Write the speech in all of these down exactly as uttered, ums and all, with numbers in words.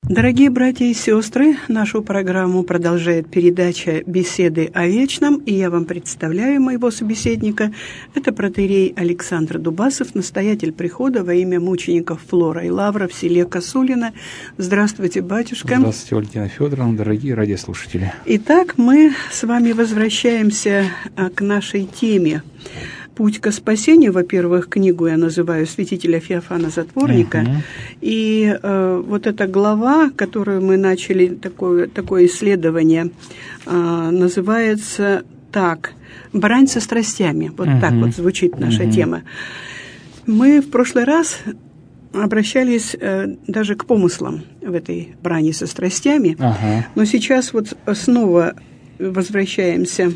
Дорогие братья и сестры, нашу программу продолжает передача «Беседы о вечном», и я вам представляю моего собеседника. Это протоиерей Александр Дубасов, настоятель прихода во имя мучеников Флора и Лавра в селе Косулино. Здравствуйте, батюшка. Здравствуйте, Валентина Федоровна, дорогие радиослушатели. Итак, мы с вами возвращаемся к нашей теме. «Путь ко спасению», во-первых, книгу я называю святителя Феофана Затворника, uh-huh. и э, вот эта глава, которую мы начали, такое, такое исследование, э, называется так «Брань со страстями». Вот uh-huh. так вот звучит наша uh-huh. тема. Мы в прошлый раз обращались э, даже к помыслам в этой брани со страстями, uh-huh. но сейчас вот снова возвращаемся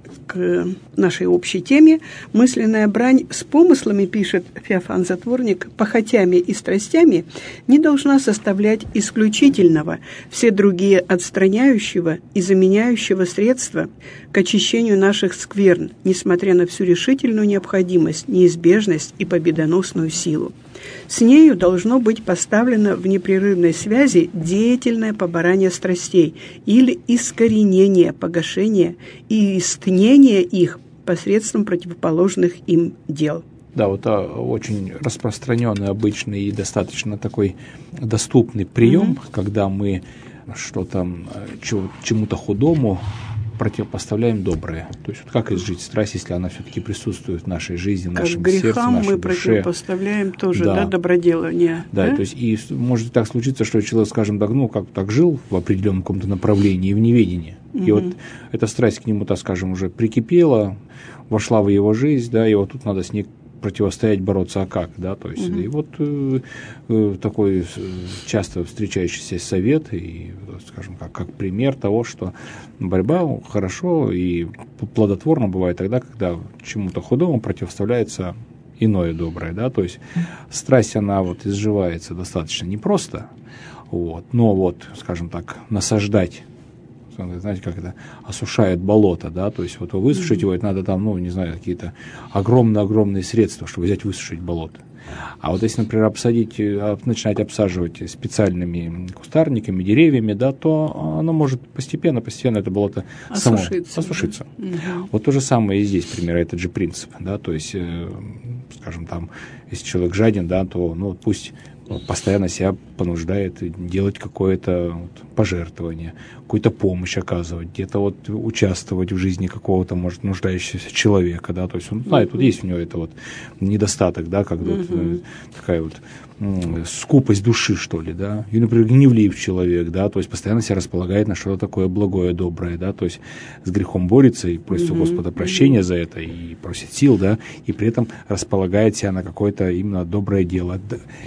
к нашей общей теме. Мысленная брань с помыслами, пишет Феофан Затворник, похотями и страстями не должна составлять исключительного, все другие отстраняющего и заменяющего средства к очищению наших скверн, несмотря на всю решительную необходимость, неизбежность и победоносную силу. С нею должно быть поставлено в непрерывной связи деятельное поборание страстей или искоренение, погашение и истнение их посредством противоположных им дел. Да, вот а, очень распространенный, обычный и достаточно такой доступный прием, mm-hmm. когда мы что-то, чему-то худому противопоставляем доброе. То есть вот как изжить страсть, если она все-таки присутствует в нашей жизни, в как нашем сердце, в нашей грехам мы душе. Противопоставляем тоже, да, да доброделание. Да, да, то есть и может так случиться, что человек, скажем так, ну, как так жил в определенном каком-то направлении и в неведении. Угу. И вот эта страсть к нему, так скажем, уже прикипела, вошла в его жизнь, да, и вот тут надо с ней противостоять, бороться, а как, да, то есть, угу. и вот э, э, такой часто встречающийся совет, и, скажем, как, как пример того, что борьба хорошо и плодотворно бывает тогда, когда чему-то худому противоставляется иное доброе, да, то есть страсть, она вот изживается достаточно непросто, вот, но вот, скажем так, насаждать, знаете, как это осушает болото, да, то есть вот высушить mm-hmm. его, это надо там, ну, не знаю, какие-то огромные-огромные средства, чтобы взять высушить болото. А вот если, например, обсадить, начинать обсаживать специальными кустарниками, деревьями, да, то оно может постепенно, постепенно это болото само осушиться. Mm-hmm. Вот то же самое и здесь, примерно, этот же принцип, да, то есть, э, скажем, там, если человек жаден, да, то, ну, пусть постоянно себя понуждает делать какое-то вот пожертвование, какую-то помощь оказывать, где-то вот участвовать в жизни какого-то, может, нуждающегося человека, да, то есть он знает, вот есть у него это вот недостаток, да, как вот, uh-huh. такая вот м, скупость души, что ли, да, и, например, гневлив человек, да, то есть постоянно себя располагает на что-то такое благое, доброе, да, то есть с грехом борется и просит uh-huh. у Господа прощения uh-huh. за это, и просит сил, да, и при этом располагает себя на какое-то именно доброе дело,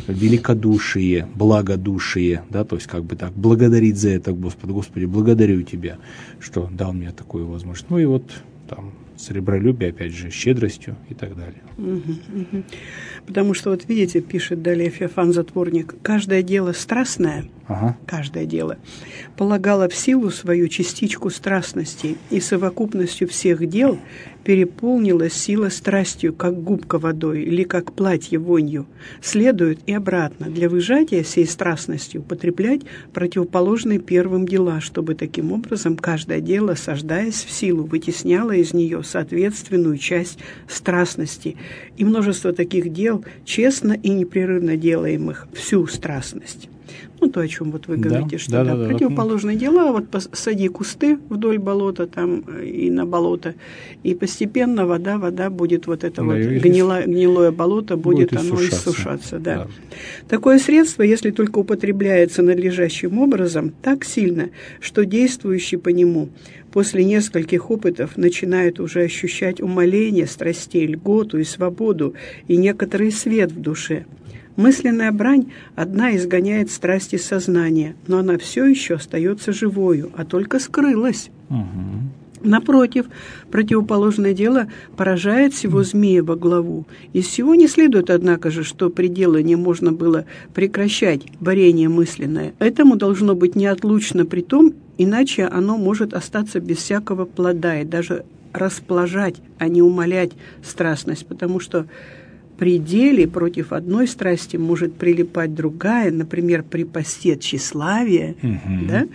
великодушие, благодушие, да, то есть как бы так, благодарить за это Господа, Господи, благодарю Тебя, что дал мне такую возможность. Ну и вот там сребролюбие, опять же, щедростью и так далее. Угу, угу. Потому что, вот видите, пишет далее Феофан Затворник, каждое дело страстное, ага. каждое дело, полагало в силу свою частичку страстности, и совокупностью всех дел переполнилась сила страстью, как губка водой или как платье вонью. Следует и обратно для выжатия сей страстностью употреблять противоположные первым дела, чтобы таким образом каждое дело, сождаясь в силу, вытесняло из нее соответственную часть страстности. И множество таких дел, честно и непрерывно делаемых, всю страстность. Ну, то, о чем вот вы говорите, да, что да, да, да, противоположные да. дела, вот посади кусты вдоль болота там и на болото, и постепенно вода, вода будет вот это да, вот гнило, гнилое болото, будет, будет оно иссушаться. иссушаться. Да. Да. Такое средство, если только употребляется надлежащим образом, так сильно, что действующий по нему после нескольких опытов начинает уже ощущать умаление страстей, льготу и свободу, и некоторый свет в душе. Мысленная брань одна изгоняет страсти сознания, но она все еще остается живою, а только скрылась. Угу. Напротив, противоположное дело поражает всего змея во главу. Из всего не следует, однако же, что при делании можно было прекращать борение мысленное. Этому должно быть неотлучно при том, иначе оно может остаться без всякого плода и даже расположать, а не умалять страстность, потому что пределе против одной страсти может прилипать другая, например, при посте тщеславия, угу. да?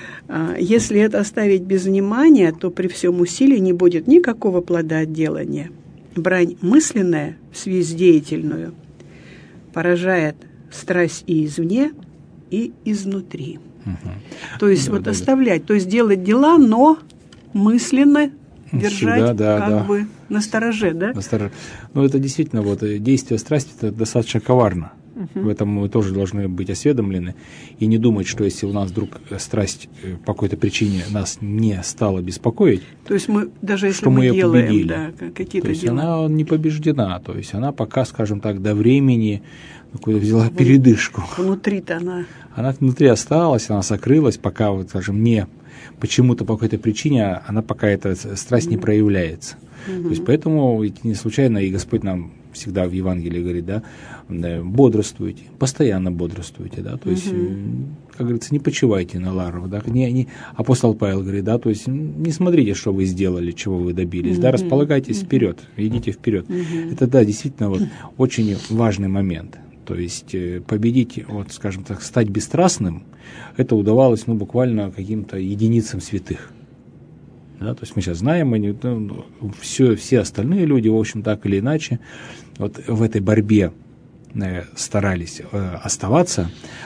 Если это оставить без внимания, то при всем усилии не будет никакого плода от делания. Брань мысленная в связь деятельную поражает страсть и извне, и изнутри. Угу. То есть да, вот да, оставлять, да. то есть делать дела, но мысленно держать Всегда, да, как да. бы настороже, да? Настороже. Ну, это действительно, вот, действие страсти это достаточно коварно. Uh-huh. В этом мы тоже должны быть осведомлены и не думать, что если у нас вдруг страсть по какой-то причине нас не стала беспокоить, то есть мы, даже если что мы, мы ее делаем победили, да, какие-то то есть дела. она не побеждена, то есть она пока, скажем так, до времени какую-то взяла Вон, передышку. Внутри-то она... Она внутри осталась, она сокрылась, пока, вот, скажем, не почему-то по какой-то причине она пока эта страсть mm-hmm. не проявляется. Mm-hmm. То есть поэтому не случайно и Господь нам всегда в Евангелии говорит, да, бодрствуйте, постоянно бодрствуйте, да, то есть, mm-hmm. как говорится, не почивайте на лаврах, да, не, не, апостол Павел говорит, да, то есть не смотрите, что вы сделали, чего вы добились, mm-hmm. да, располагайтесь mm-hmm. вперед, идите вперед. Mm-hmm. Это, да, действительно вот очень важный момент. То есть победить, вот, скажем так, стать бесстрастным, это удавалось, ну, буквально каким-то единицам святых. Да, то есть мы сейчас знаем, они, ну, все, все остальные люди, в общем, так или иначе, вот в этой борьбе э, старались э, оставаться,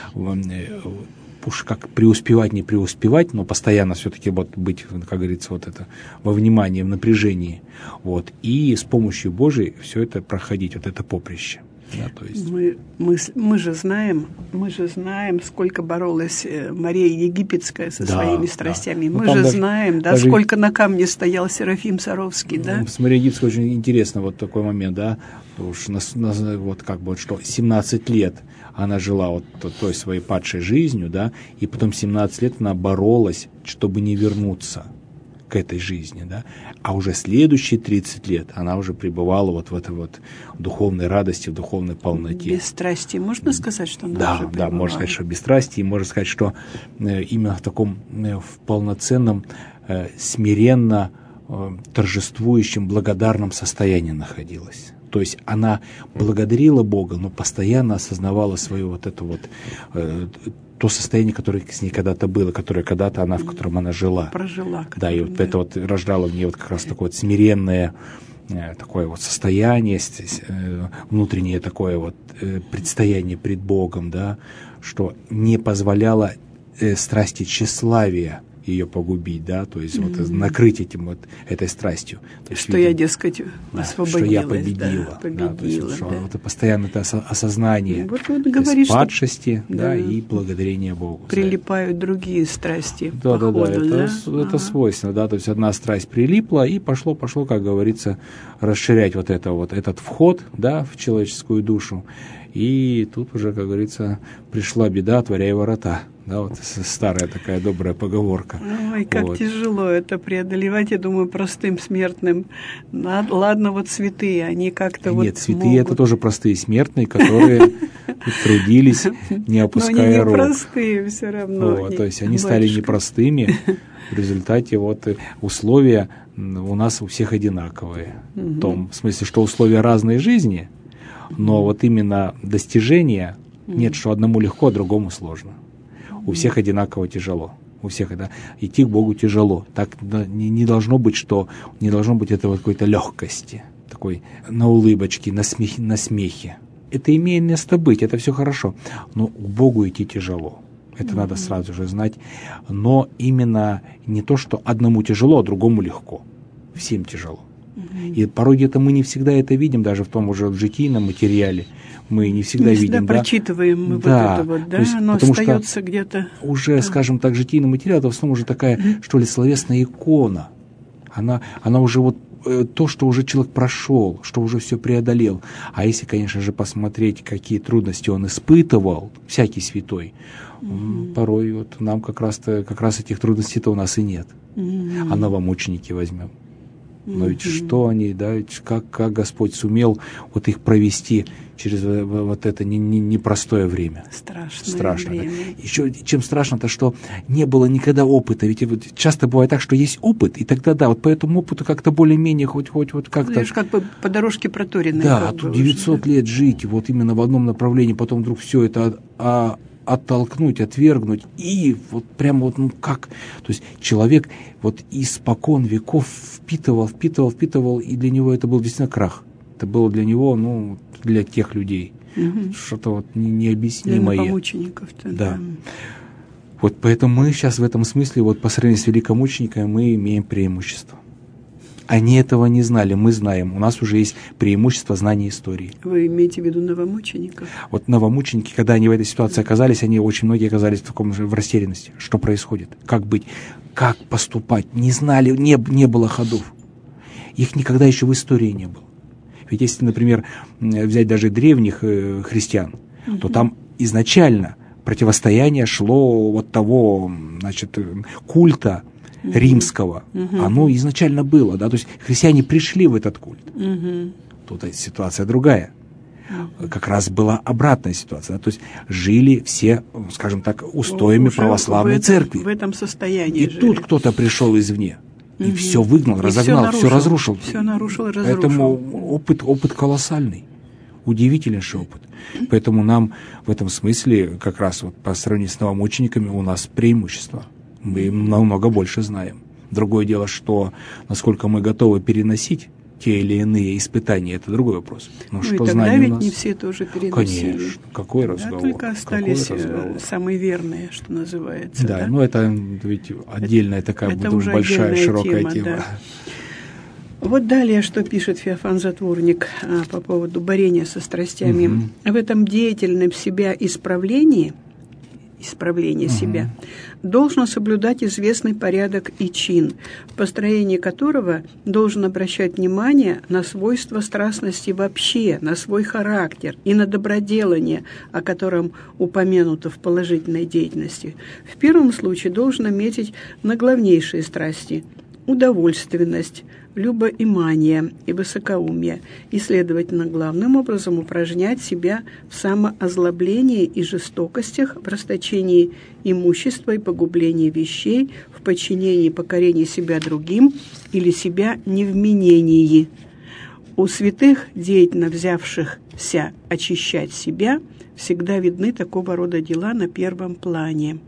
э, уж как преуспевать, не преуспевать, но постоянно все-таки вот быть, как говорится, вот это во внимании, в напряжении, вот, и с помощью Божией все это проходить, вот это поприще. Да, то есть... мы, мы, мы же знаем, мы же знаем, сколько боролась Мария Египетская со да, своими страстями. Да. Мы ну, же даже, знаем, да, даже... сколько на камне стоял Серафим Саровский, да. С Марией Египетской очень интересно вот такой момент, да, уж на, на, вот как бы вот что семнадцать лет она жила вот той своей падшей жизнью, да, и потом семнадцать лет она боролась, чтобы не вернуться к этой жизни, да, а уже следующие тридцать лет она уже пребывала вот в этой вот духовной радости, в духовной полноте. Бесстрастие, можно сказать, что она да, уже пребывала? Да, можно сказать, что бесстрастие, и можно сказать, что э, именно в таком, э, в полноценном, э, смиренно э, торжествующем, благодарном состоянии находилась. То есть она благодарила Бога, но постоянно осознавала свою вот эту вот э, то состояние, которое с ней когда-то было, которое когда-то она, в котором она жила. Прожила. Да, и вот да. это вот рождало в ней вот как раз такое вот смиренное э, такое вот состояние, э, внутреннее такое вот э, предстояние пред Богом, да, что не позволяло э, страсти тщеславия ее погубить, да, то есть mm-hmm. вот накрыть этим вот этой страстью. То есть, что видимо, я, дескать, освободилась. Что я победила. Да, победила, да, то есть, да. Что это постоянно это осознание вот, вот говоришь, падшести, что... да, да, и благодарение Богу. Прилипают другие страсти. Да, да, походу, да, это, да? это ага. свойственно, да, то есть одна страсть прилипла, и пошло, пошло, как говорится, расширять вот это вот, этот вход, да, в человеческую душу. И тут уже, как говорится, пришла беда, отворяй ворота. Да, вот старая такая добрая поговорка. Ой, как вот. Тяжело это преодолевать, я думаю, простым смертным. Ладно, вот святые, они как-то вот Нет, святые могут... это тоже простые смертные, которые трудились, не опуская рук. Но они не простые все равно. То есть они стали непростыми. В результате вот условия у нас у всех одинаковые. В том смысле, что условия разной жизни, но вот именно достижения нет, что одному легко, а другому сложно. У всех одинаково тяжело. У всех да, идти к Богу тяжело. Так не, не должно быть, что не должно быть этого какой-то легкости, такой на улыбочке, на смехе, на смехе. Это имеет место быть, это все хорошо. Но к Богу идти тяжело. Это mm-hmm. надо сразу же знать. Но именно не то, что одному тяжело, а другому легко. Всем тяжело. Mm-hmm. И порой где-то мы не всегда это видим, даже в том уже житийном материале. Мы не всегда не видим, всегда да? прочитываем мы да, вот это вот, да, есть, оно остается где-то. Уже, да. скажем так, житийный материал, это в основном уже такая, mm-hmm. что ли, словесная икона. Она, она уже вот э, то, что уже человек прошел, что уже все преодолел. А если, конечно же, посмотреть, какие трудности он испытывал, всякий святой, mm-hmm. порой вот нам как раз-то, как раз этих трудностей-то у нас и нет. Mm-hmm. А новомученики возьмем. Но ведь что они, да, как, как Господь сумел вот их провести через вот это непростое время. Страшное Страшно, время. Да. Еще чем страшно-то, что не было никогда опыта. Ведь вот часто бывает так, что есть опыт, и тогда, да, вот по этому опыту как-то более-менее хоть, хоть вот как-то... Знаешь, как бы по дорожке проторенной. Да, а тут девятьсот уже, да? лет жить вот именно в одном направлении, потом вдруг все это... А, оттолкнуть, отвергнуть, и вот прямо вот, ну как, то есть человек вот испокон веков впитывал, впитывал, впитывал, и для него это был действительно крах. Это было для него, ну, для тех людей, угу. что-то вот необъяснимое. Для мучеников-то. Да. да. Вот поэтому мы сейчас в этом смысле, вот по сравнению с великомучениками, мы имеем преимущество. Они этого не знали, мы знаем. У нас уже есть преимущество знания истории. Вы имеете в виду новомучеников? Вот новомученики, когда они в этой ситуации оказались, они очень многие оказались в таком же в растерянности. Что происходит? Как быть? Как поступать? Не знали, не, не было ходов. Их никогда еще в истории не было. Ведь если, например, взять даже древних э, христиан, угу. то там изначально противостояние шло вот того, значит, культа римского, угу. оно изначально было, да, то есть христиане пришли в этот культ. Угу. Тут ситуация другая. Угу. Как раз была обратная ситуация, да, то есть жили все, скажем так, устоями Уже православной в этом, церкви. В этом состоянии И жили. тут кто-то пришел извне и угу. все выгнал, и разогнал, все, все разрушил. Все нарушил, разрушил. Поэтому опыт, опыт колоссальный, удивительнейший опыт. Поэтому нам в этом смысле, как раз вот по сравнению с новомучениками, у нас преимущество. Мы намного больше знаем. Другое дело, что насколько мы готовы переносить те или иные испытания, это другой вопрос. Но ну что и тогда знания ведь у нас... не все тоже переносили. Конечно. Какой тогда разговор? Только остались разговор? самые верные, что называется. Да, да? ну это ведь отдельная это, такая это уже большая, широкая тема. тема. Да. Вот далее, что пишет Феофан Затворник а, по поводу борения со страстями. Угу. В этом деятельном себя исправлении, исправление угу. себя, должно соблюдать известный порядок и чин, в построении которого должен обращать внимание на свойства страстности вообще, на свой характер и на доброделание, о котором упомянуто в положительной деятельности. В первом случае должен метить на главнейшие страсти – удовольственность, любоимание и высокоумие, и, следовательно, главным образом упражнять себя в самоозлоблении и жестокостях, в расточении имущества и погублении вещей, в подчинении и покорении себя другим или себя невменении. У святых, деятельно взявшихся очищать себя, всегда видны такого рода дела на первом плане.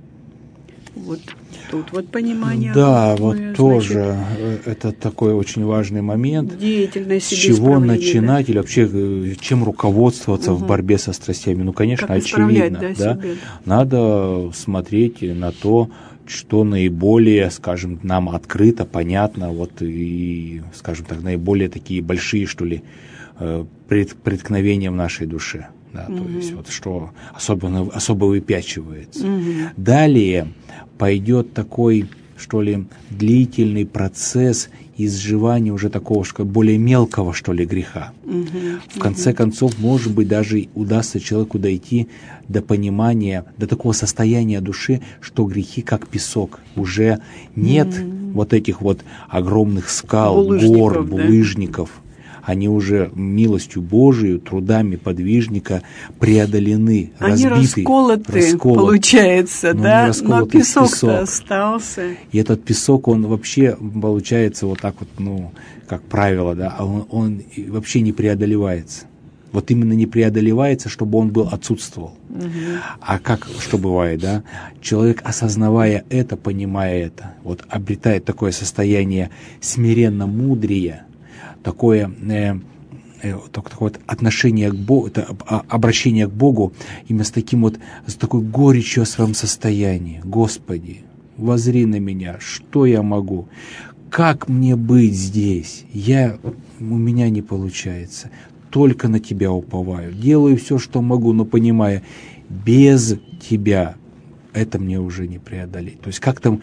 Вот тут вот понимание. Да, какое, вот значит, тоже это такой очень важный момент. Деятельность с чего начинать, да? Или вообще чем руководствоваться угу. в борьбе со страстями? Ну, конечно, как очевидно. Да, да? Надо смотреть на то, что наиболее, скажем, нам открыто, понятно, вот и, скажем так, наиболее такие большие, что ли, пред, преткновения в нашей душе. Да, угу. То есть вот что особенно, особо выпячивается. Угу. Далее пойдет такой, что ли, длительный процесс изживания уже такого, что более мелкого, что ли, греха. Угу. В конце угу. концов, может быть, даже удастся человеку дойти до понимания, до такого состояния души, что грехи как песок. Уже нет угу. вот этих вот огромных скал, булыжников, гор, булыжников. Да? Они уже милостью Божию, трудами подвижника преодолены, Они разбиты. расколоты, расколоты, получается, но да? Но песок-то песок. остался. И этот песок, он вообще получается вот так вот, ну, как правило, да, а он, он вообще не преодолевается. Вот именно не преодолевается, чтобы он был отсутствовал. Угу. А как, что бывает, да? Человек, осознавая это, понимая это, вот обретает такое состояние смиренно мудрия, такое, э, э, такое вот отношение к Богу, это, обращение к Богу именно с таким вот, с такой горечью о своем состоянии. Господи, воззри на меня, что я могу? Как мне быть здесь? Я, у меня не получается. Только на Тебя уповаю. Делаю все, что могу, но понимая, без Тебя это мне уже не преодолеть. То есть как-то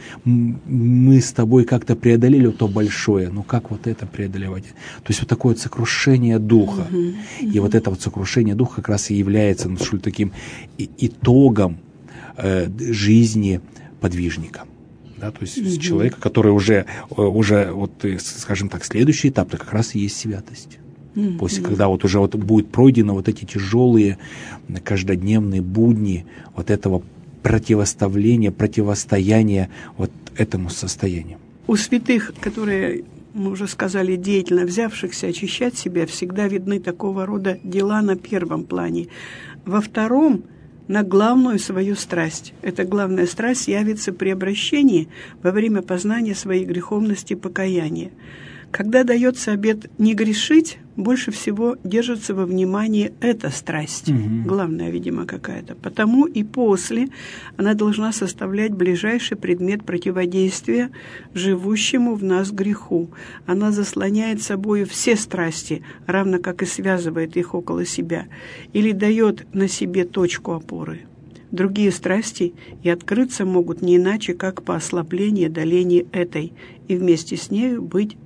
мы с тобой как-то преодолели то большое, но как вот это преодолевать? То есть вот такое вот сокрушение духа. Uh-huh. Uh-huh. И вот это вот сокрушение духа как раз и является, ну, что ли, таким итогом э, жизни подвижника. Да, то есть mm-hmm. человека, который уже, уже, вот, скажем так, следующий этап, это как раз и есть святость. Mm-hmm. После, когда вот уже вот будет пройдено вот эти тяжелые каждодневные будни вот этого противоставления, противостояния вот этому состоянию. У святых, которые, мы уже сказали, деятельно взявшихся очищать себя, всегда видны такого рода дела на первом плане. Во втором – на главную свою страсть. Эта главная страсть явится при обращении во время познания своей греховности и покаяния. Когда дается обет не грешить, больше всего держится во внимании эта страсть. Угу. Главная, видимо, какая-то. Потому и после она должна составлять ближайший предмет противодействия живущему в нас греху. Она заслоняет собою все страсти, равно как и связывает их около себя, или дает на себе точку опоры. Другие страсти и открыться могут не иначе, как по ослаблению доления этой, и вместе с нею быть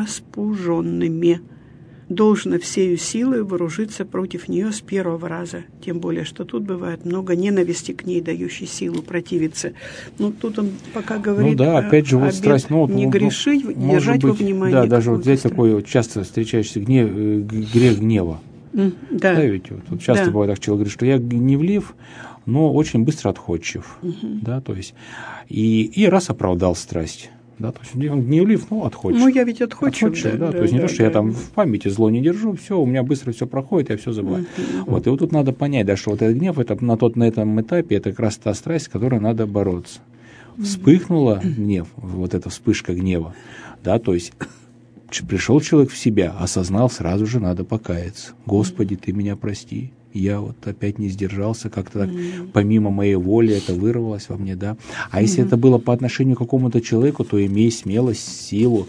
распуженными. Должно всею силой вооружиться против нее с первого раза. Тем более, что тут бывает много ненависти к ней, дающей силу противиться. Ну, тут он пока говорит, ну, да, опять же, вот страсть, ну, не ну, грешить, ну, держать быть, во внимании. Да, даже вот взять страсть. Такой вот часто встречающийся гнев, грех гнева. Mm, да. Да, ведь вот, вот часто да. бывает так, человек говорит, что я гневлив, но очень быстро отходчив. Mm-hmm. Да, то есть, и, и раз оправдал страсть. Да, то есть он гневлив, ну, отходчив. Ну, я ведь отходчив, отходчив да, да, да. То есть не да, то, что да, я там да. в памяти зло не держу, все, у меня быстро все проходит, я все забываю. Uh-huh. Вот, и вот тут надо понять, да, что вот этот гнев, это на, тот, на этом этапе, это как раз та страсть, с которой надо бороться. Вспыхнула uh-huh. гнев, вот эта вспышка гнева, да, то есть пришел человек в себя, осознал, сразу же надо покаяться. Господи, Ты меня прости. Я вот опять не сдержался, как-то так, mm-hmm. помимо моей воли это вырвалось во мне, да. А mm-hmm. если это было по отношению к какому-то человеку, то имей смелость, силу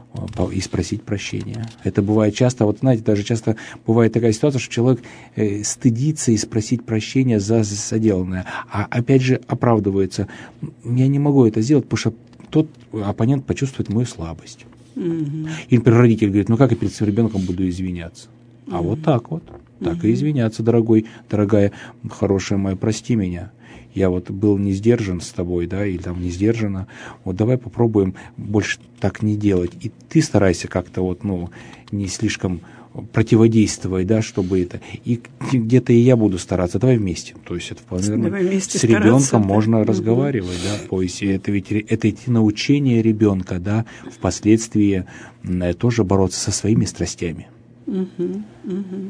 и спросить прощения. Это бывает часто, вот знаете, даже часто бывает такая ситуация, что человек э, стыдится и спросить прощения за соделанное, а опять же оправдывается. Я не могу это сделать, потому что тот оппонент почувствует мою слабость. Mm-hmm. Или, например, родитель говорит, ну как я перед своим ребенком буду извиняться? А mm-hmm. вот так вот. Так и извиняться, дорогой, дорогая, хорошая моя, прости меня. Я вот был не сдержан с тобой, да, или там не сдержана. Вот давай попробуем больше так не делать. И ты старайся как-то вот, ну, не слишком противодействовать, да, чтобы это. И где-то и я буду стараться. Давай вместе. То есть это вполне с ребенком можно да. разговаривать, да. То есть это ведь это идти научение ребенка, да, впоследствии тоже бороться со своими страстями. Угу, угу.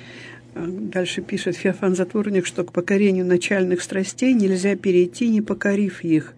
Дальше пишет Феофан Затворник, что к покорению начальных страстей нельзя перейти, не покорив их.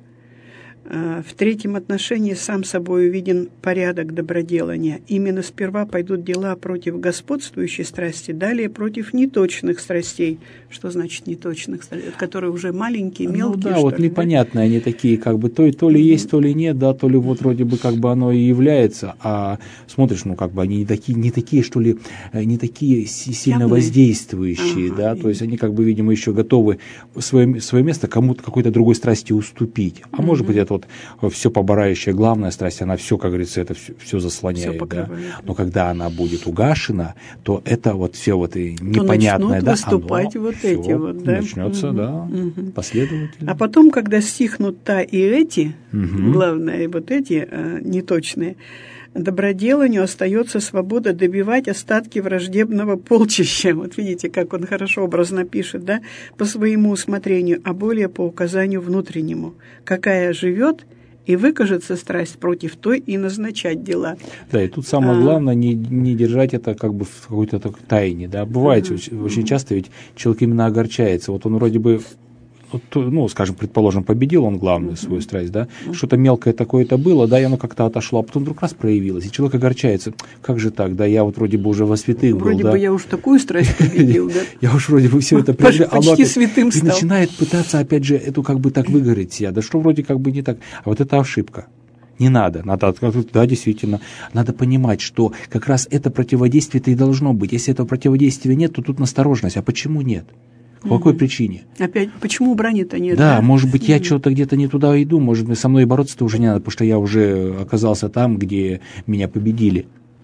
В третьем отношении сам собой виден порядок доброделания. Именно сперва пойдут дела против господствующей страсти, далее против неточных страстей. Что значит неточных страстей? Которые уже маленькие, мелкие. Ну да, вот ли, непонятные, да? Они такие, как бы то, то ли mm-hmm. есть, то ли нет, да, то ли вот вроде бы как бы оно и является, а смотришь, ну как бы они не такие, не такие, что ли, не такие сильно Явные. воздействующие, ага, да, и... то есть они как бы, видимо, еще готовы свое, свое место кому-то, какой-то другой страсти уступить. А mm-hmm. может быть, это вот все поборающая главная страсть, она все, как говорится, это все, все заслоняет. Все да? Но когда она будет угашена, то это вот все вот и непонятное, да, выступать оно вот эти вот, да? начнется, угу, да, угу. последовательно. А потом, когда стихнут та и эти, угу. главное, вот эти а, неточные, доброделанию остается свобода добивать остатки враждебного полчища. Вот видите, как он хорошо образно пишет, да? По своему усмотрению, а более по указанию внутреннему. Какая живет, и выкажется страсть против той, и назначать дела. Да, и тут самое а... главное не, не держать это как бы в какой-то такой тайне. Да? Бывает uh-huh. очень, очень часто ведь человек именно огорчается. Вот он вроде бы ну, скажем, предположим, победил он главную uh-huh. свою страсть, да, uh-huh. что-то мелкое такое-то было, да, и оно как-то отошло, а потом вдруг раз проявилось, и человек огорчается, как же так, да, я вот вроде бы уже во святых был, вроде да. бы я уж такую страсть победил, да. Я уж вроде бы все это преодолел, почти святым стал. И начинает пытаться, опять же, эту как бы так выгореть себя, да что вроде как бы не так, а вот это ошибка. Не надо, надо, да, действительно, надо понимать, что как раз это противодействие-то и должно быть. Если этого противодействия нет, то тут настороженность, а почему нет? По какой mm-hmm. причине? Опять, почему брани-то нет? Да, да? может быть, я mm-hmm. что-то где-то не туда иду, может быть, со мной бороться-то уже не надо, потому что я уже оказался там, где меня победили.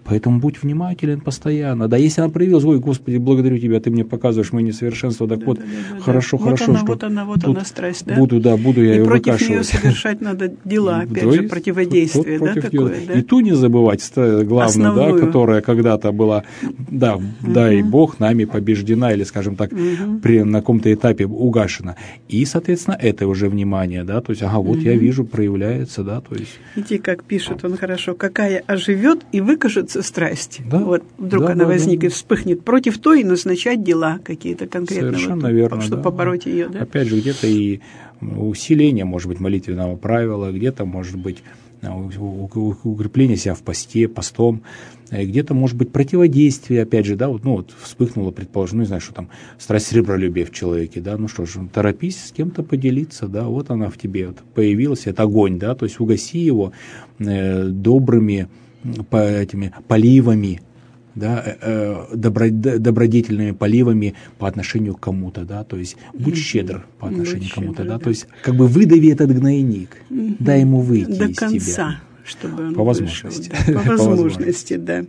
Поэтому будь внимателен постоянно. Да, если она проявилась, ой, Господи, благодарю Тебя, Ты мне показываешь мои несовершенства, так да, вот, да, да, хорошо, да. хорошо, вот она, что вот она, вот она страсть, да? Буду, да, буду я и ее против выкашивать. нее совершать надо дела, опять то же, противодействие, да, такое, да? И ту не забывать, главную, Основную. да, которая когда-то была, да, угу. дай Бог, нами побеждена, или, скажем так, угу. при, на каком-то этапе угашена. И, соответственно, это уже внимание, да, то есть, ага, вот угу. я вижу, проявляется, да, то есть. Видите, как пишет он хорошо, какая оживет и выкажется страсть. Да? Вот вдруг да, она да, возникнет, да. вспыхнет против той и назначать дела какие-то конкретно. Совершенно вот, верно, чтобы да. побороть ее, да? Опять же, где-то и усиление, может быть, молитвенного правила, где-то, может быть, укрепление себя в посте, постом, где-то, может быть, противодействие, опять же, да, вот, ну, вот вспыхнуло, предположим, ну, не знаю, что там, страсть сребролюбия в человеке, да, ну что ж, торопись с кем-то поделиться, да, вот она в тебе вот появилась, это огонь, да, то есть угаси его э, добрыми по, этими поливами, да, э, добро, добродетельными поливами по отношению к кому-то, да, то есть будь mm-hmm. щедр по отношению будь к кому-то, щедр, да, да, то есть как бы выдави этот гнойник, mm-hmm. дай ему выйти до из конца, тебя. Чтобы он по возможности. Вышел, да, по возможности, да.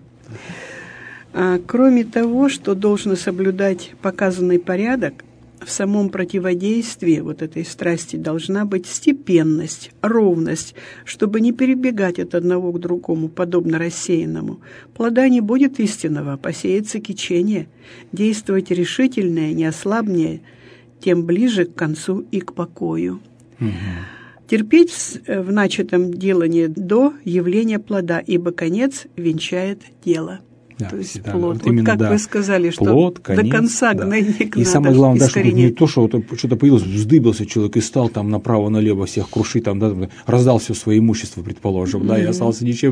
А, кроме того, что должно соблюдать показанный порядок, в самом противодействии вот этой страсти должна быть степенность, ровность, чтобы не перебегать от одного к другому, подобно рассеянному. Плода не будет истинного, посеется кичение. Действовать решительнее, не ослабнее, тем ближе к концу и к покою. Угу. Терпеть в начатом делании до явления плода, ибо конец венчает дело. Да, то есть да, плод. Вот Вот именно, как да. вы сказали, что плод, конец, до конца да. гнойник И надо самое главное, да, чтобы не искоренять. то, что вот что-то появилось, вздыбился человек и стал там направо-налево всех крушить, там, да, раздал все свое имущество, предположим, mm-hmm. да, и остался ничем,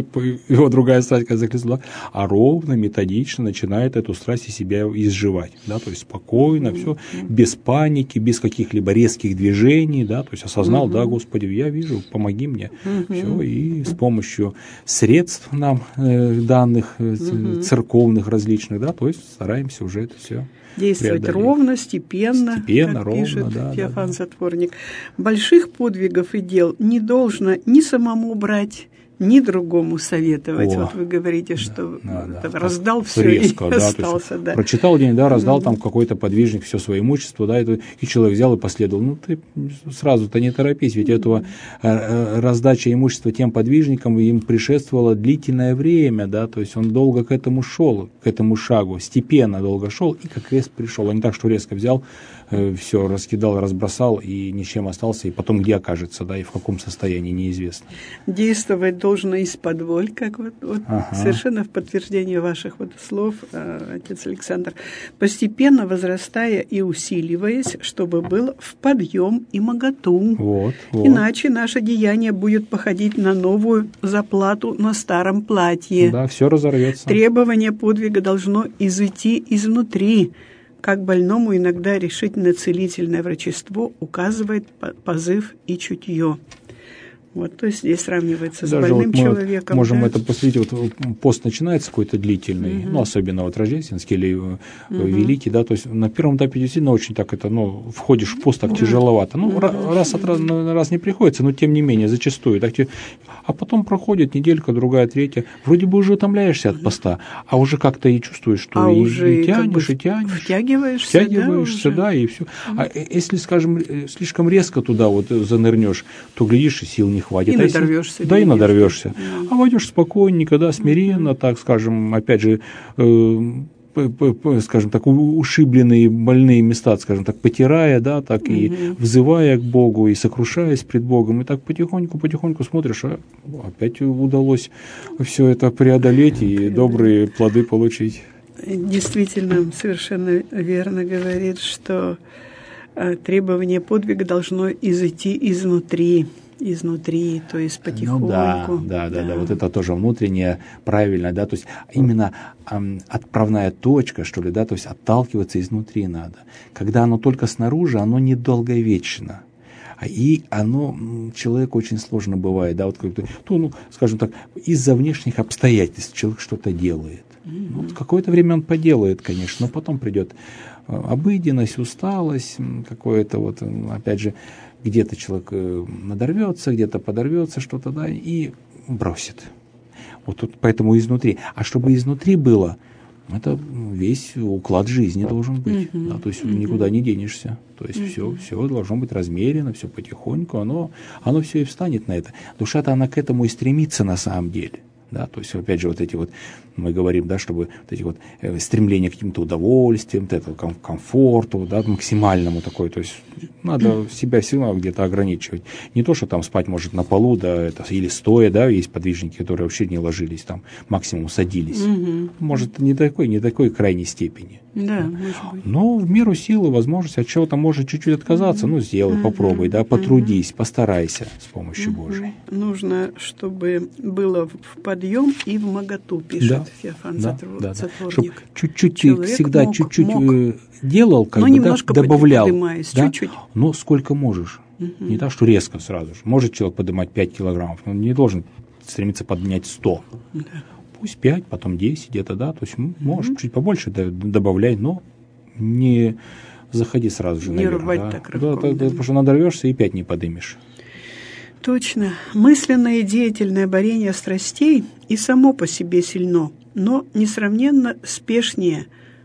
его другая страсть как захлестнула, а ровно, методично начинает эту страсть из себя изживать, да, то есть спокойно, mm-hmm. все, без паники, без каких-либо резких движений, да, то есть осознал, mm-hmm. да, Господи, я вижу, помоги мне, mm-hmm. все, и с помощью средств нам э, данных, э, mm-hmm. церковных, различных, да, то есть стараемся уже это все действовать преодолеть. ровно, степенно, степенно как ровно, пишет да, Феофан да, Затворник. Больших подвигов и дел не должно ни самому брать, ни другому советовать. О, вот вы говорите, что да, да, да. раздал все резко, и да, остался. Да. Прочитал день, да, раздал mm-hmm. там какой-то подвижник все свое имущество, да, и, и человек взял и последовал. Ну, ты сразу-то не торопись, ведь mm-hmm. этого э, раздача имущества тем подвижникам им предшествовало длительное время, да, то есть он долго к этому шел, к этому шагу, степенно долго шел и как резко пришел, а не так, что резко взял, э, все раскидал, разбросал и ни с чем остался, и потом где окажется, да, и в каком состоянии, неизвестно. Действовать должно исподволь, как вот, вот ага. совершенно в подтверждение ваших вот слов, отец Александр, постепенно возрастая и усиливаясь, чтобы был в подъем и моготу. Вот, вот. Иначе наше деяние будет походить на новую заплату на старом платье. Да, все разорвется. Требование подвига должно изойти изнутри, как больному иногда решительно целительное врачество указывает позыв и чутье. Вот, то есть здесь сравнивается Даже с больным вот мы человеком. Можем да? это посмотреть, вот пост начинается какой-то длительный, uh-huh. ну, особенно вот рождественский или uh-huh. великий, да, то есть на первом этапе действительно очень так это, ну, входишь в пост, так uh-huh. тяжеловато. Ну, uh-huh. раз от раз, на раз не приходится, но тем не менее, зачастую. Так, а потом проходит неделька, другая, третья, вроде бы уже утомляешься от поста, а уже как-то и чувствуешь, что а и, уже и тянешь, как бы и тянешь. Втягиваешься, Втягиваешься, да, да и все. Uh-huh. А если, скажем, слишком резко туда вот занырнешь, то, глядишь, и сил не хватит. И а надорвешься. Да, и надорвешься. Mm. А войдешь спокойненько, да, смиренно, mm-hmm. так скажем, опять же, э, скажем так, ушибленные больные места, скажем так, потирая, да, так mm-hmm. и взывая к Богу, и сокрушаясь пред Богом, и так потихоньку-потихоньку смотришь, а опять удалось все это преодолеть и добрые плоды получить. Действительно, совершенно верно говорит, что требование подвига должно изойти изнутри. Изнутри, то есть потихоньку. Ну, да, да, да, да, да, вот это тоже внутреннее, правильно, да, то есть именно эм, отправная точка, что ли, да, то есть отталкиваться изнутри надо. Когда оно только снаружи, оно недолговечно. И оно человеку очень сложно бывает, да, вот как-то, ну, скажем так, из-за внешних обстоятельств человек что-то делает. Mm-hmm. Вот какое-то время он поделает, конечно, но потом придет обыденность, усталость, какое-то вот, опять же, где-то человек надорвется, где-то подорвется что-то, да, и бросит. Вот тут поэтому изнутри. А чтобы изнутри было, это весь уклад жизни должен быть. Uh-huh. Да, то есть uh-huh. никуда не денешься. То есть uh-huh. все, все должно быть размерено, все потихоньку, оно, оно все и встанет на это. Душа-то она к этому и стремится на самом деле. Да, то есть, опять же, вот эти вот, мы говорим, да, чтобы вот эти вот э, стремления к каким-то удовольствиям, вот это, ком- комфорту, да, максимальному такой, то есть надо себя все равно где-то ограничивать. Не то, что там спать может на полу, да, это, или стоя, да, есть подвижники, которые вообще не ложились, там максимум садились. Угу. Может, не такой, не такой крайней степени. Да, может быть. Но в меру силы, возможности, от чего-то может чуть-чуть отказаться, угу. ну, сделай, угу. попробуй, да, потрудись, угу. постарайся с помощью угу. Божией. Нужно, чтобы было в подъем и в моготу, пишет да. Феофан да, Затворник. Да, да. Чтобы чуть-чуть ты всегда мог, чуть-чуть мог. делал, как но бы, да, добавлял, да, чуть-чуть. но сколько можешь. Угу. Не так, что резко сразу же. Может человек поднимать пять килограммов, но не должен стремиться поднять сто. Да. Пусть пять, потом десять где-то, да, то есть можешь mm-hmm. чуть побольше добавляй, но не заходи сразу же не наверх. Рвать да. так рывком, да, да, да. Потому что надорвешься и пять не подымешь. Точно. Мысленное и деятельное борение страстей и само по себе сильно, но несравненно спешнее,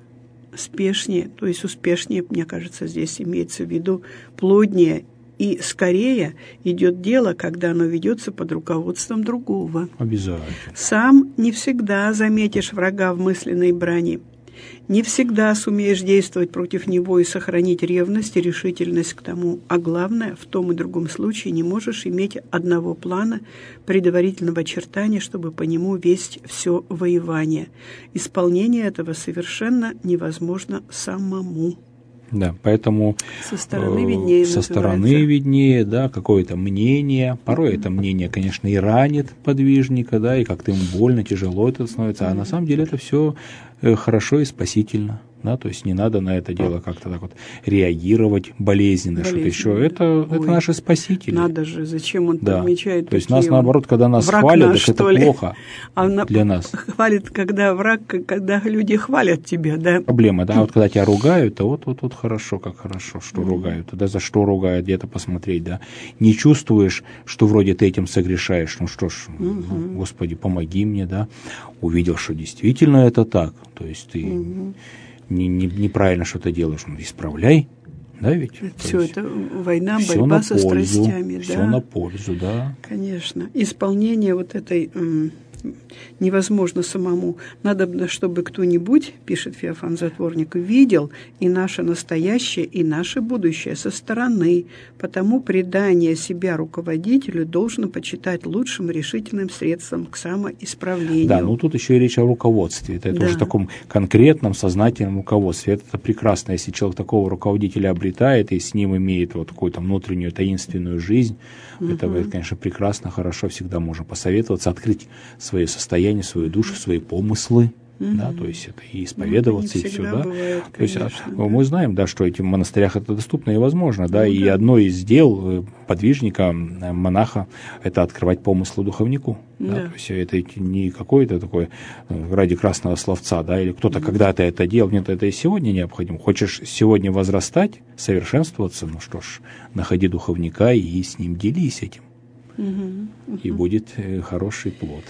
спешнее, то есть успешнее, мне кажется, здесь имеется в виду плоднее и скорее идет дело, когда оно ведется под руководством другого. Обязательно. Сам не всегда заметишь врага в мысленной брани. Не всегда сумеешь действовать против него и сохранить ревность и решительность к тому. А главное, в том и другом случае не можешь иметь одного плана, предварительного очертания, чтобы по нему весть все воевание. Исполнение этого совершенно невозможно самому. Да, поэтому со стороны виднее, со стороны виднее, да, какое-то мнение. Порой mm-hmm. это мнение, конечно, и ранит подвижника, да, и как-то ему больно, тяжело это становится. Mm-hmm. А на самом деле это все хорошо и спасительно. Да, то есть не надо на это дело как-то так вот реагировать болезненно, болезненно что-то еще. Это, это наши спасители. Надо же, зачем он да. подмечает? То есть нас, наоборот, когда нас хвалят, наш, так это ли? Плохо а для нас. Хвалит, когда враг, когда люди хвалят тебя, да? Проблема, да, а вот когда тебя ругают, то вот, вот, вот хорошо, как хорошо, что mm-hmm. ругают. Да, за что ругают, где-то посмотреть, да. Не чувствуешь, что вроде ты этим согрешаешь. Ну что ж, mm-hmm. Господи, помоги мне, да. Увидел, что действительно это так. То есть ты... Mm-hmm. Не, не, неправильно что-то делаешь, ну, исправляй, да, ведь? Все это война, борьба со пользу, страстями, все да. Все на пользу, да. Конечно. Исполнение вот этой м, невозможно самому. Надо, чтобы кто-нибудь, пишет Феофан Затворник, видел и наше настоящее, и наше будущее со стороны. Потому предание себя руководителю должно почитать лучшим решительным средством к самоисправлению. Да, ну тут еще и речь о руководстве. Это, это да. уже в таком конкретном, сознательном руководстве. Это, это прекрасно, если человек такого руководителя обретает и с ним имеет вот какую-то внутреннюю таинственную жизнь. Угу. Это, это, конечно, прекрасно, хорошо, всегда можно посоветоваться, открыть свое состояние, свою душу, свои помыслы. Mm-hmm. Да, то есть это и исповедоваться, ну, и все, да. Бывает, то есть, конечно, а, да. Мы знаем, да, что этим монастырях это доступно и возможно, да, ну, и да. одно из дел подвижника, монаха, это открывать помыслы духовнику. Да. Да, то есть это не какое-то такое ради красного словца, да, или кто-то mm-hmm. когда-то это делал, нет, это и сегодня необходимо. Хочешь сегодня возрастать, совершенствоваться, ну что ж, находи духовника и с ним делись этим, mm-hmm. Mm-hmm. и будет э, хороший плод.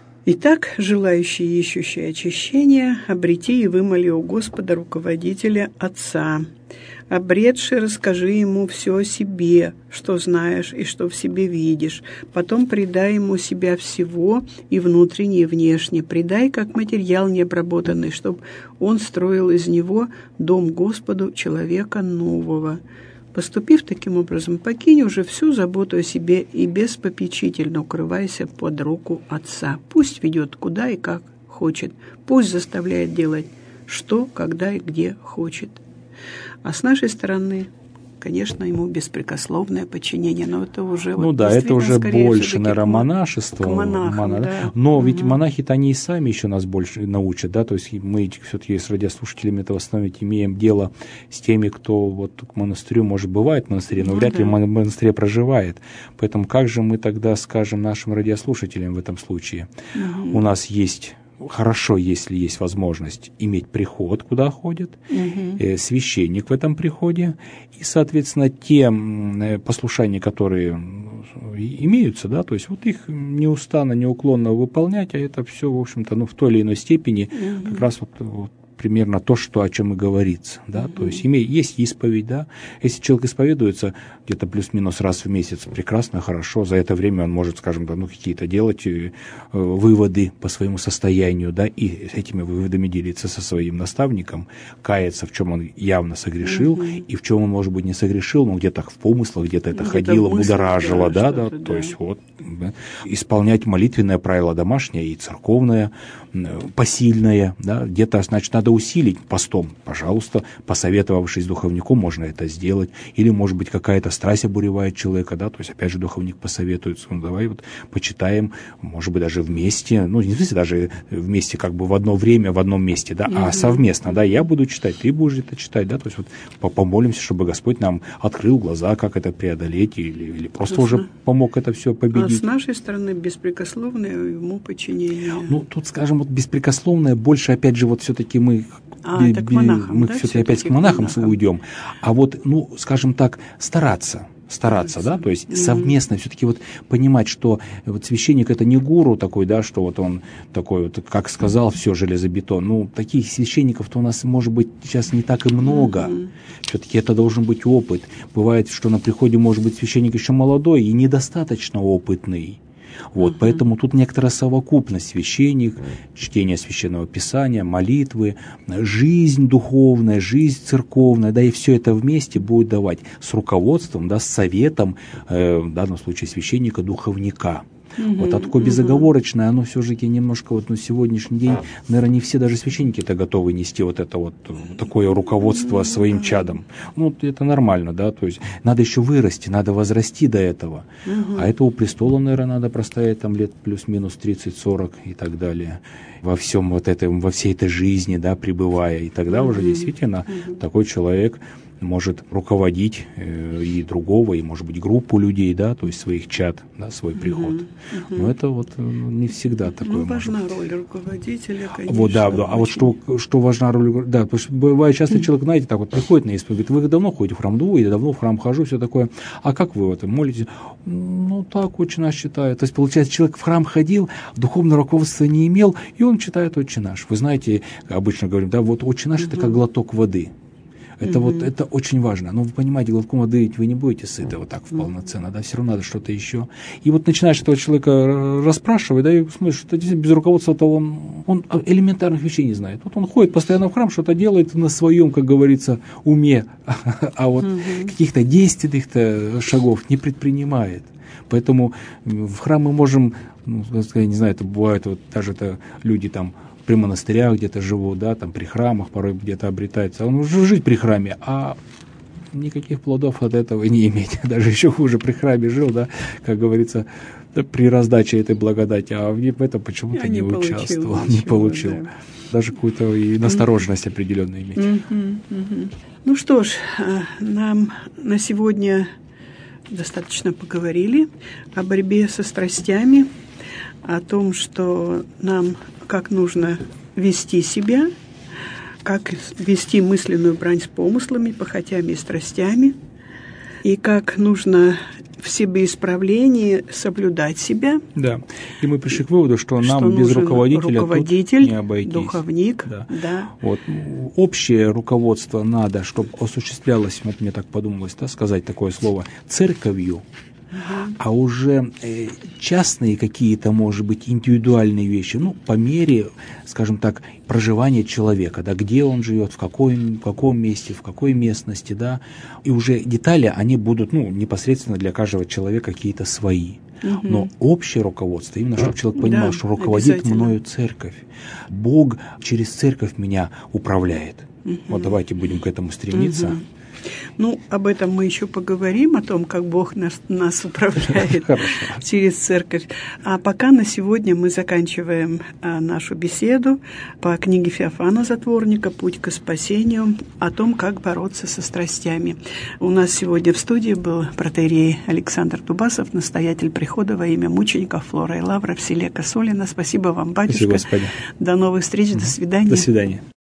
Итак, желающий и ищущий очищения, обрети и вымоли у Господа руководителя Отца. Обретший, расскажи ему все о себе, что знаешь и что в себе видишь. Потом предай ему себя всего, и внутренне, и внешне. Предай как материал необработанный, чтобы он строил из него дом Господу человека нового. Поступив таким образом, покинь уже всю заботу о себе и беспопечительно укрывайся под руку Отца. Пусть ведет куда и как хочет, пусть заставляет делать что, когда и где хочет. А с нашей стороны, конечно, ему беспрекословное подчинение, но это уже... Ну вот да, это уже больше, наверное, монашество. К монахам, моно... да. Но угу. ведь монахи-то они и сами еще нас больше научат, да, то есть мы все-таки с радиослушателями это в основном имеем дело с теми, кто вот к монастырю, может, бывает в монастыре, но ну, вряд да. ли в монастыре проживает. Поэтому как же мы тогда скажем нашим радиослушателям в этом случае? Угу. У нас есть... Хорошо, если есть возможность иметь приход, куда ходят, угу. э, священник в этом приходе, и, соответственно, те э, послушания, которые имеются, да, то есть вот их неустанно, неуклонно выполнять, а это все, в общем-то, ну, в той или иной степени mm-hmm. как раз вот, вот примерно то, что, о чем и говорится, да, mm-hmm. то есть име, есть исповедь, да, если человек исповедуется где-то плюс-минус раз в месяц, прекрасно, хорошо, за это время он может, скажем, ну, какие-то делать э, выводы по своему состоянию, да, и этими выводами делиться со своим наставником, каяться, в чем он явно согрешил, mm-hmm. и в чем он, может быть, не согрешил, но где-то в помыслах, где-то это где-то ходило, будоражило, да, да, да, то есть вот, да, исполнять молитвенное правило домашнее и церковное, посильное, да, где-то, значит, надо усилить постом, пожалуйста, посоветовавшись с духовником, можно это сделать, или, может быть, какая-то страсть обуревает человека, да, то есть, опять же, духовник посоветуется, ну, давай вот почитаем, может быть, даже вместе, ну, не в смысле даже вместе, как бы в одно время, в одном месте, да, mm-hmm. а совместно, да, я буду читать, ты будешь это читать, да, то есть, вот помолимся, чтобы Господь нам открыл глаза, как это преодолеть, или, или просто Конечно. уже помог это все победить. А с нашей стороны беспрекословное ему подчинение. Ну, тут, скажем, вот беспрекословное, больше, опять же, вот все-таки мы, а, би, би, монахам, мы да, все-таки опять к монахам, монахам уйдем, а вот, ну, скажем так, стараться, стараться, да, то есть mm-hmm. совместно все-таки вот понимать, что вот священник это не гуру такой, да, что вот он такой вот, как сказал, все железобетон. Ну, таких священников-то у нас, может быть, сейчас не так и много. Mm-hmm. Все-таки это должен быть опыт. Бывает, что на приходе может быть священник еще молодой и недостаточно опытный. Вот, uh-huh. Поэтому тут некоторая совокупность: священник, чтение священного писания, молитвы, жизнь духовная, жизнь церковная, да, и все это вместе будет давать с руководством, да, с советом, э, в данном случае священника, духовника. Uh-huh, вот, а такое uh-huh. безоговорочное, оно все-таки немножко, вот, ну, сегодняшний день, наверное, не все даже священники-то готовы нести вот это вот такое руководство uh-huh. своим чадом. Ну, это нормально, да, то есть надо еще вырасти, надо возрасти до этого. Uh-huh. А это у престола, наверное, надо простоять там лет плюс-минус тридцать-сорок и так далее. Во всем вот этом, во всей этой жизни, да, пребывая. И тогда uh-huh. уже действительно uh-huh. такой человек может руководить э, и другого, и, может быть, группу людей, да, то есть своих чад, да, свой приход. Uh-huh, uh-huh. Но это вот не всегда такое. Ну, важна может. Роль руководителя, конечно. Вот, да, да. А вот что, что важна роль, да, потому что бывает часто uh-huh. человек, знаете, так вот приходит на исповедь, говорит: вы давно ходите в храм? Ну, я давно в храм хожу, все такое. А как вы вот молитесь? Ну, так, «Отче наш» читаю. То есть, получается, человек в храм ходил, духовного руководства не имел, и он читает «Отче наш». Вы знаете, обычно говорим, да, вот «Отче наш» uh-huh. это как глоток воды. Это mm-hmm. вот, это очень важно. Но вы понимаете, глотком воды вы не будете сыты вот так полноценно, да, все равно надо что-то еще. И вот начинаешь этого человека расспрашивать, да, и смотришь, что действительно без руководства-то он, он элементарных вещей не знает. Вот он ходит постоянно в храм, что-то делает на своем, как говорится, уме, а вот mm-hmm. каких-то действенных-то шагов не предпринимает. Поэтому в храм мы можем, ну, я не знаю, это бывает, вот даже это люди там при монастырях где-то живут, да, там при храмах порой где-то обретается. Он уже жить при храме, а никаких плодов от этого не иметь. Даже еще хуже, при храме жил, да, как говорится, да, при раздаче этой благодати, а в этом почему-то не, не участвовал, ничего, не получил. Да. Даже какую-то и настороженность mm-hmm. определенную иметь. Mm-hmm. Mm-hmm. Ну что ж, нам на сегодня достаточно поговорили о борьбе со страстями, о том, что нам как нужно вести себя, как вести мысленную брань с помыслами, похотями и страстями, и как нужно в себеисправлении соблюдать себя. Да, и мы пришли к выводу, что, что нам без руководителя руководитель, тут не обойтись. Духовник, да. Да. Вот. Общее руководство надо, чтобы осуществлялось, вот мне так подумалось, да, сказать такое слово, церковью. Uh-huh. А уже э, частные какие-то, может быть, индивидуальные вещи, ну, по мере, скажем так, проживания человека, да, где он живет, в, какой, в каком месте, в какой местности, да, и уже детали, они будут, ну, непосредственно для каждого человека какие-то свои. Uh-huh. Но общее руководство, именно чтобы человек понимал, да, что руководит мною церковь. Бог через церковь меня управляет. Uh-huh. Вот давайте будем к этому стремиться. Uh-huh. Ну, об этом мы еще поговорим, о том, как Бог нас, нас управляет через церковь. А пока на сегодня мы заканчиваем а, нашу беседу по книге Феофана Затворника «Путь к спасению», о том, как бороться со страстями. У нас сегодня в студии был протоиерей Александр Дубасов, настоятель прихода во имя мучеников Флора и Лавра в селе Косолино. Спасибо вам, батюшка. Спасибо, Господи. До новых встреч, до свидания. До свидания.